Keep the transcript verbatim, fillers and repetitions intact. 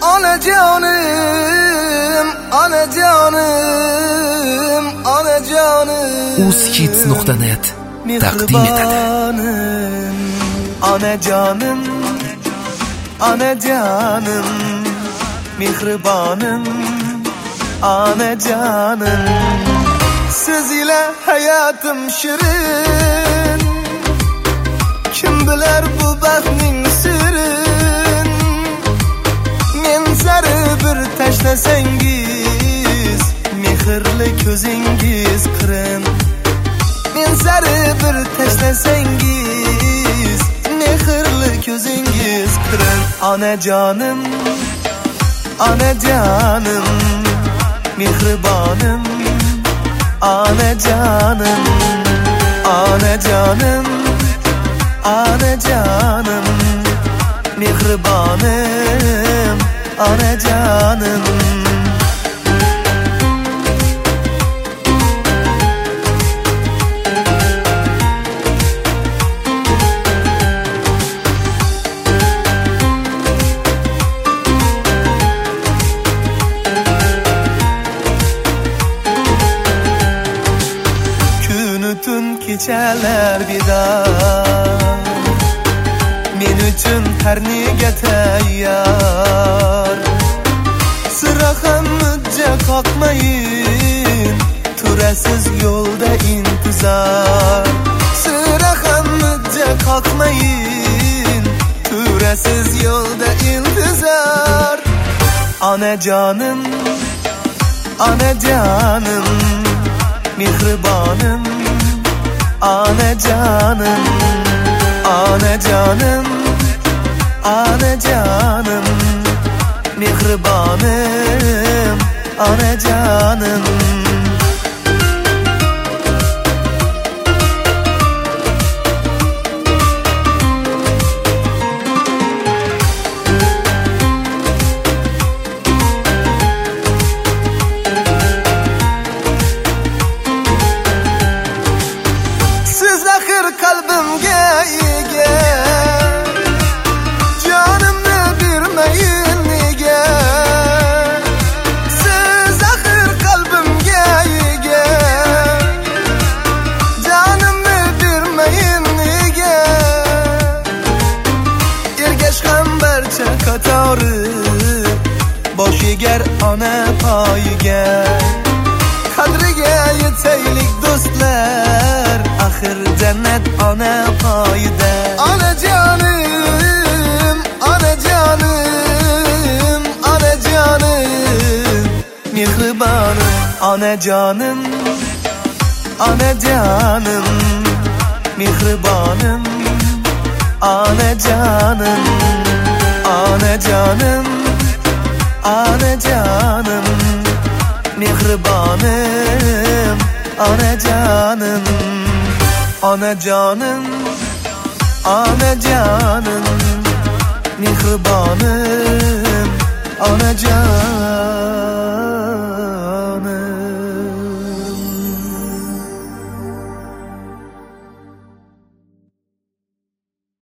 Anacanım, anacanım, anacanım. uzhits nuqta net taqdim etadi. Anacanım, anacanım, mehribanım, anacanım. Siz ile hayatım şirin, kim bilir bu baxtning sirin. Men sari bir tashlasangiz, mehrli ko'zingiz qirin. Men sari bir tashlasangiz, mehrli ko'zingiz qirin. Anacanım, anacanım, mehribanım, anacanım, anacanım, anacanım, mehribanım, anacanım. Tün kechalar bidar, men uchun har nega tayyor. Sira ham mujja qoqmayin, turasiz yo'lda intizor. Sira ham mujja qoqmayin, turasiz yo'lda intizor. Anacanım, anacanım, mehribanım, anacanım, anacanım, anacanım, mehribanım, anacanım. Kalbimge ega, canımni bermayin nega. Siz axir qalbimga ega, canımni bermayin nega. Ergash ham barcha qatori, bosh egar ona poyiga. Qadriga yetaylik do'stlar, axir jannat ona poyida. Anacanım, anacanım, anacanım, mehribanım, anacanım, anacanım, mehribanım, anacanım, anacanım, anacanım, mehribanım, anacanım. Anacanım, anacanım, mehribanım, anacanım.